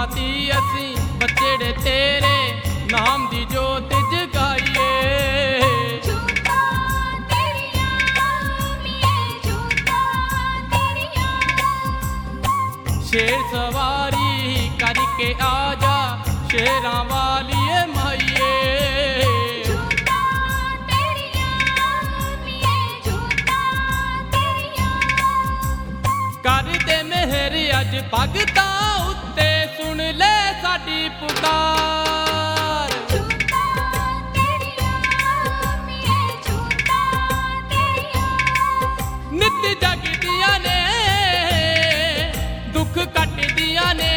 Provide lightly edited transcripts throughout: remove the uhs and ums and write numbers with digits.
ਦੀ ਅਸੀਂ ਬੱਚੜੇ ਤੇਰੇ ਨਾਮ ਦੀ ਜੋਤ ਜਗਾਈਏ। ਜੋਤਾਂ ਤੇਰੀਆਂ ਮੀਏ ਜੋਤਾਂ ਤੇਰੀਆਂ, ਸ਼ੇਰ ਸਵਾਰੀ ਕਰਕੇ ਆ ਜਾ ਸ਼ੇਰਾਂ ਵਾਲੀਏ ਮਾਈਏ। ਜੋਤਾਂ ਤੇਰੀਆਂ ਮੀਏ ਜੋਤਾਂ ਤੇਰੀਆਂ, ਕਰ ਦੇ ਮਿਹਰ ਅੱਜ ਭਗਤਾਂ ਉੱਤੇ ਸੁਣ ਲੈ ਸਾਡੀ ਪੁਕਾਰ। ਜੋਤਾਂ ਤੇਰੀਆਂ ਮੀਏ ਜੋਤਾਂ ਤੇਰੀਆਂ, ਨਿੱਤ ਜਗਦੀਆਂ ਨੇ ਦੁੱਖ ਕੱਟਦੀਆਂ ਨੇ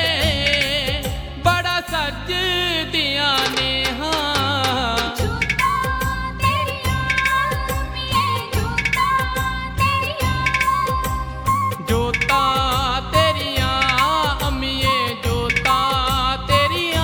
ਬੜਾ ਸੱਜਦੀਆਂ ਨੇ ਹਾਂ। ਜੋਤਾਂ ਤੇਰੀਆਂ ਮੀਏ ਜੋਤਾਂ ਤੇਰੀਆਂ, ਜੋਤਾਂ ਤੇਰੀਆਂ ਅੰਮੀਏ ਜੋਤਾਂ ਤੇਰੀਆਂ।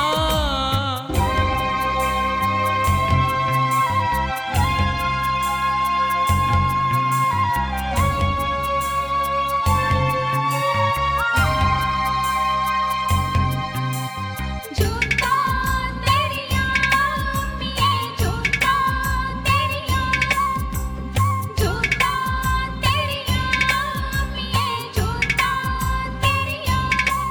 ਜੋਤਾਂ ਤੇਰੀਆਂ ਮੀਏ ਜੋਤਾਂ ਤੇਰੀਆਂ, ਜੋਤਾਂ ਤੇਰੀਆਂ ਮੀਏ ਜੋਤਾਂ ਤੇਰੀਆਂ,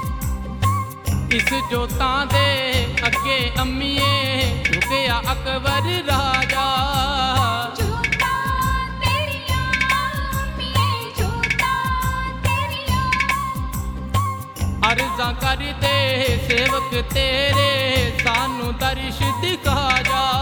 ਇਸ ਜੋਤਾਂ ਦੇ ਅੱਗੇ ਅੰਮੀਏ ਝੁਕਿਆ ਅਕਬਰ ਰਾਜਾ। ਜੋਤਾਂ ਤੇਰੀਆਂ ਮੀਏ ਜੋਤਾਂ ਤੇਰੀਆਂ, ਅਰਜ਼ਾਂ ਕਰਦੇ ਸੇਵਕ ਤੇਰੇ ਸਾਨੂੰ ਦਰਸ਼ ਦਿਖਾ ਜਾ।